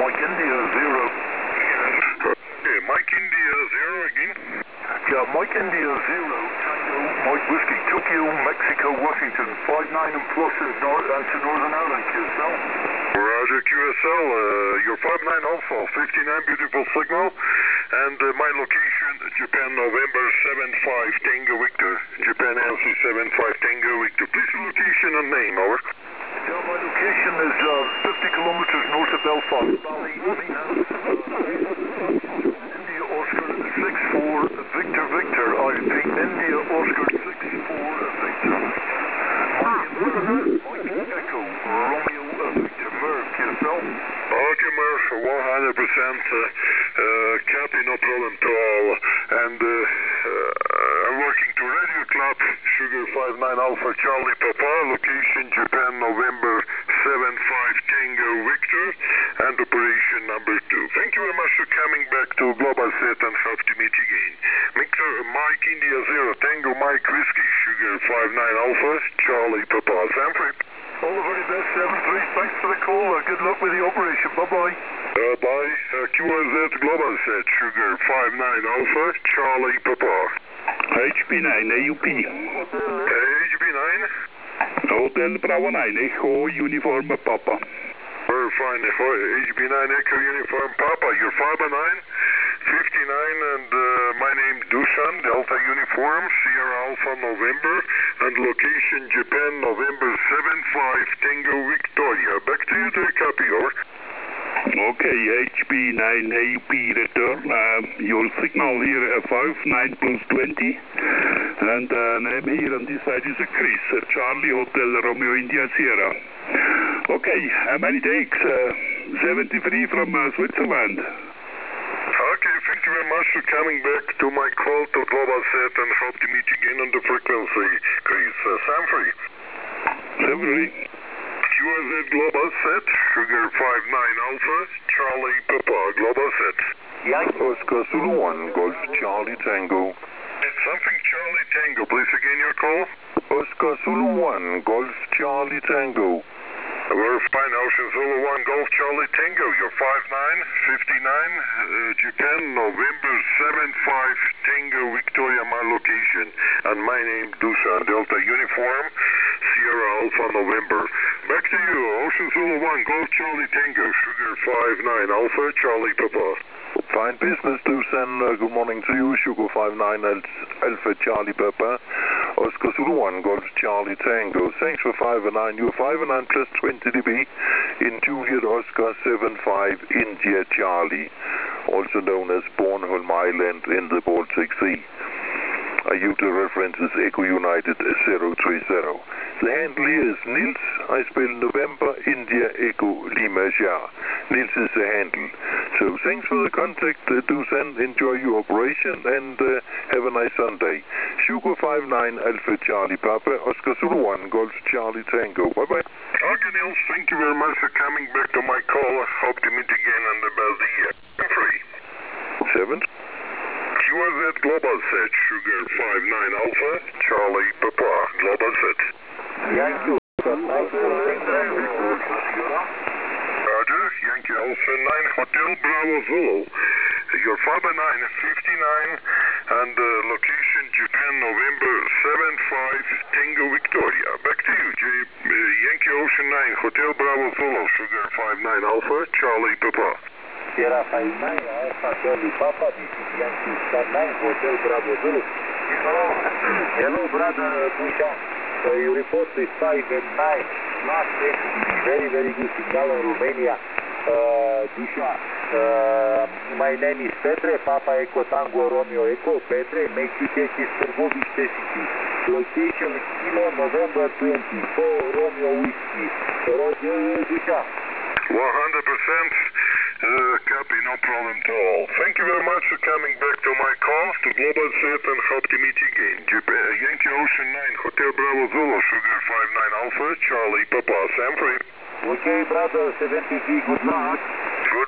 Mike India 0. Okay, Mike India 0 again. Yeah, Mike India 0, Tango, Mike Whiskey, Tokyo, Mexico, Washington, 59 and plus and to Northern Ireland, QSL. Roger, QSL, you're 59 Alpha, 59 beautiful signal, and my location, Japan, November 75 Tango Victor, Japan LC 75 Tango Victor. Please location and name, over. Yeah, my location is 50 kilometers north of Belfast, Bally, India Oscar 64 Victor Victor, I repeat, India Oscar 64 Victor. Mike Echo, Romeo Victor, Merv, QSL. Okay, Merv, 100%, copy, no problem at all, and I'm working to Radio Club, Sugar 59 Alpha Charlie Papa, location Japan, November 75 Tango Victor, and operation number 2. Thank you very much for coming back to Global Set and hope to meet you again. Victor, Mike India 0, Tango Mike Whiskey, Sugar 59 Alpha, Charlie Papa, Sanford. All the very best, 7-3. Thanks for the call. Good luck with the operation. Bye-bye. Bye. QRZ Global Set, Sugar 59 Alpha, Charlie Papa. HB9, AUP. HB9? Hotel Bravo 9, Echo Uniform Papa. Very fine. HB9 Echo Uniform Papa. You're 59, 59, and my name Dusan, Delta Uniform, Sierra Alpha November, and location Japan, November 75 Tango Victoria. Back to you, the copy, over. Okay, HB9 AUP return. Your signal here 59 plus 20. And name here on this side is Chris, Charlie Hotel Romeo India Sierra. Okay, many takes. 73 from Switzerland. Okay, thank you very much for coming back to my call to Global Set and hope to meet you again on the frequency, Chris. Sanfrey. Sanfrey. QRZ Global Set, Sugar 59 Alpha, Charlie Papa, Global Set. Oscar Zulu 1, Golf Charlie Tango. Something Charlie Tango, please again your call. Oscar Zulu 1, Golf Charlie Tango. We're fine, Ocean Zulu 1, Golf Charlie Tango. You're 59, 59, Japan, November 75 Tango Victoria, my location. And my name Dusan, Delta Uniform, Sierra Alpha November. Back to you, Ocean Zulu 1, Golf Charlie Tango, Sugar 59 Alpha, Charlie Papa. Fine business, Dusan. Good morning to you, Sugar 59 Alpha Charlie Papa. Oscar Zulu 1, Golf Charlie Tango. Thanks for 59. You're 59 plus 20 dB in Juliet Oscar 75 India Charlie, also known as Bornholm Island in the Baltic Sea. Ayuta reference is Echo United 030. The handle here is Nils. I spell November India Echo Lima Shah. Nils is the handle. So thanks for the contact, Dusan. Enjoy your operation and have a nice Sunday. Sugar 59 Alpha Charlie Papa, Oscar Zulu 1, Golf Charlie Tango. Bye-bye. Okay, Nils, thank you very much for coming back to my call. I hope to meet again on the Baldia. Free. 7. QRZ Global Set, Sugar 59 Alpha, Charlie Papa, Global Set. Yankee. Roger, Yankee Alpha 9, Hotel Bravo Zulu. Your 59, 59, and location Japan, November 75, Tango Victoria. Back to you, Yankee Ocean 9, Hotel Bravo Zulu, Sugar 59 Alpha, Charlie Papa. Sierra 59, Alpha Charlie Papa, this is Yankee 9, Hotel Bravo Zulu. Hello, brother Busha. You report with 5 and 9. Last week, very, very good signal in Romania. Busha, my name is Petre, Papa Echo Tango Romeo Echo. Petre, make you take this Târgoviște City. Location Kilo November 24, Romeo Whiskey. Roger, Busha. 100%. Copy, no problem at all. Thank you very much for coming back to my call to Global Set and hope to meet you again. Yankee Ocean 9, Hotel Bravo Zulu, Sugar 59 Alpha, Charlie Papa, Sanfrey. Okay, brother, 73, good luck.